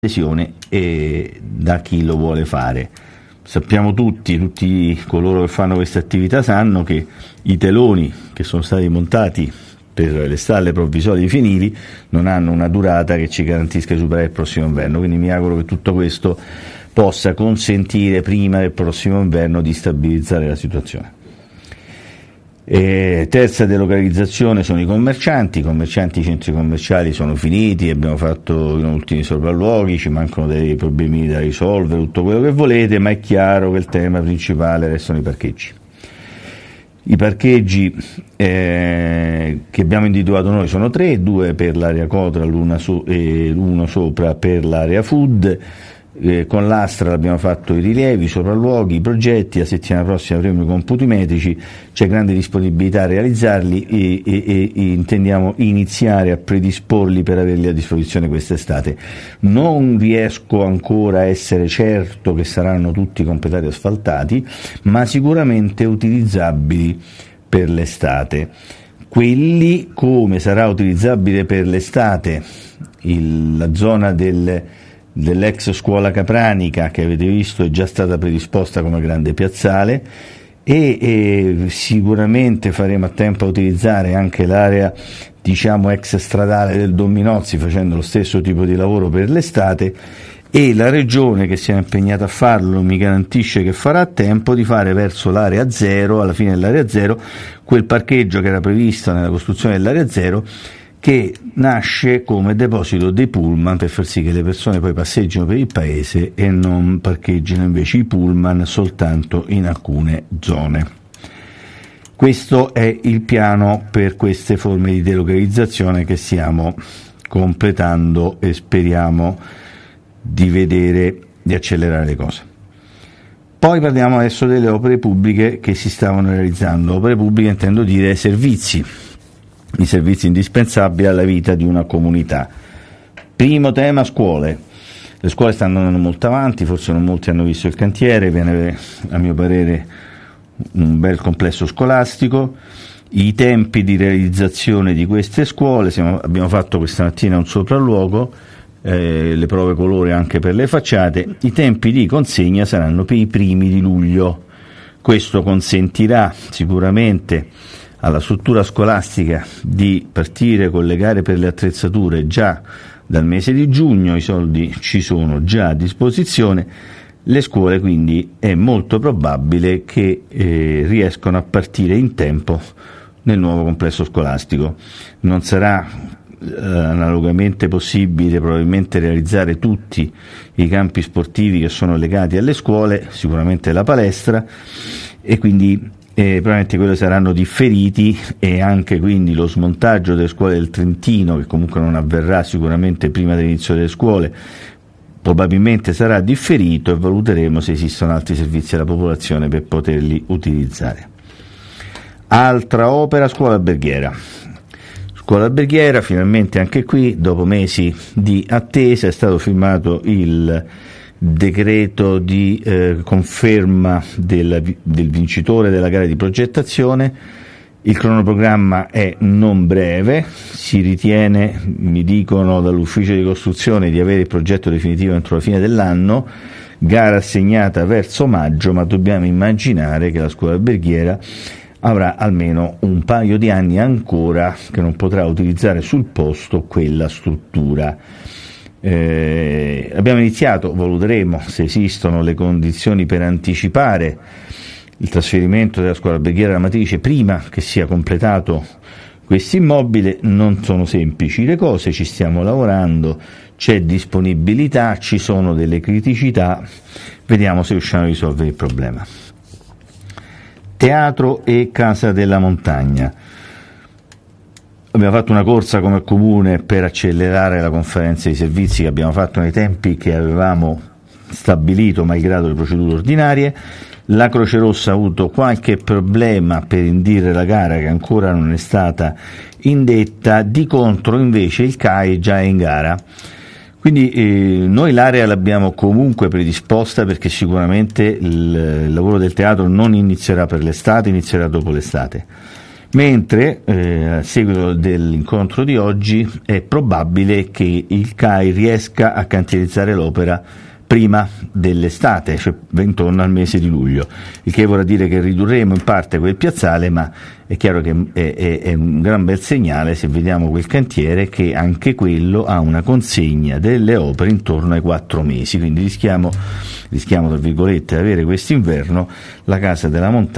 adesione da chi lo vuole fare. Sappiamo tutti coloro che fanno questa attività sanno che i teloni che sono stati montati per le stalle provvisorie di Finili non hanno una durata che ci garantisca di superare il prossimo inverno, quindi mi auguro che tutto questo possa consentire prima del prossimo inverno di stabilizzare la situazione. Terza delocalizzazione sono i commercianti. I centri commerciali sono finiti, abbiamo fatto gli ultimi sopralluoghi, ci mancano dei problemi da risolvere, tutto quello che volete, ma è chiaro che il tema principale restano i parcheggi. I parcheggi che abbiamo individuato noi sono 3, 2 per l'area Cotral e uno sopra per l'area Food. Con l'Astra abbiamo fatto i rilievi, i sopralluoghi, i progetti, la settimana prossima avremo i computi metrici, c'è grande disponibilità a realizzarli e intendiamo iniziare a predisporli per averli a disposizione quest'estate. Non riesco ancora a essere certo che saranno tutti completati asfaltati, ma sicuramente utilizzabili per l'estate. Quelli, come sarà utilizzabile per l'estate la zona dell'ex scuola Capranica, che avete visto è già stata predisposta come grande piazzale, e sicuramente faremo a tempo a utilizzare anche l'area ex stradale del Don Minozzi, facendo lo stesso tipo di lavoro per l'estate, e la regione, che si è impegnata a farlo, mi garantisce che farà a tempo di fare verso l'area zero, alla fine dell'area zero, quel parcheggio che era previsto nella costruzione dell'area zero, che nasce come deposito dei pullman per far sì che le persone poi passeggino per il paese e non parcheggino invece i pullman soltanto in alcune zone. Questo è il piano per queste forme di delocalizzazione che stiamo completando e speriamo di accelerare le cose. Poi parliamo adesso delle opere pubbliche che si stavano realizzando. Opere pubbliche intendo dire servizi. I servizi indispensabili alla vita di una comunità. Primo tema, scuole. Le scuole stanno andando molto avanti, forse non molti hanno visto il cantiere, viene a mio parere un bel complesso scolastico. I tempi di realizzazione di queste scuole, abbiamo fatto questa mattina un sopralluogo, le prove colore anche per le facciate, i tempi di consegna saranno per i primi di luglio. Questo consentirà sicuramente alla struttura scolastica di partire con le gare per le attrezzature già dal mese di giugno, i soldi ci sono già a disposizione, le scuole quindi è molto probabile che riescano a partire in tempo nel nuovo complesso scolastico. Non sarà analogamente possibile probabilmente realizzare tutti i campi sportivi che sono legati alle scuole, sicuramente la palestra, e quindi probabilmente quelli saranno differiti, e anche quindi lo smontaggio delle scuole del Trentino, che comunque non avverrà sicuramente prima dell'inizio delle scuole, probabilmente sarà differito, e valuteremo se esistono altri servizi alla popolazione per poterli utilizzare. Altra opera, scuola alberghiera. Scuola alberghiera, finalmente anche qui, dopo mesi di attesa, è stato firmato il decreto di conferma del vincitore della gara di progettazione. Il cronoprogramma è non breve, si ritiene, mi dicono dall'ufficio di costruzione, di avere il progetto definitivo entro la fine dell'anno, gara assegnata verso maggio, ma dobbiamo immaginare che la scuola alberghiera avrà almeno un paio di anni ancora che non potrà utilizzare sul posto quella struttura. Abbiamo iniziato, valuteremo se esistono le condizioni per anticipare il trasferimento della scuola alberghiera alla matrice prima che sia completato questo immobile. Non sono semplici le cose, ci stiamo lavorando, c'è disponibilità, ci sono delle criticità, vediamo se riusciamo a risolvere il problema. Teatro e Casa della Montagna. Abbiamo fatto una corsa come comune per accelerare la conferenza di servizi che abbiamo fatto nei tempi che avevamo stabilito, malgrado le procedure ordinarie. La Croce Rossa ha avuto qualche problema per indire la gara, che ancora non è stata indetta, di contro invece il CAI già è in gara. Quindi noi l'area l'abbiamo comunque predisposta, perché sicuramente il lavoro del teatro non inizierà per l'estate, inizierà dopo l'estate. mentre a seguito dell'incontro di oggi è probabile che il CAI riesca a cantierizzare l'opera prima dell'estate, cioè intorno al mese di luglio, il che vorrà dire che ridurremo in parte quel piazzale, ma è chiaro che è un gran bel segnale se vediamo quel cantiere, che anche quello ha una consegna delle opere intorno ai 4 mesi, quindi rischiamo tra virgolette di avere quest'inverno la casa della montagna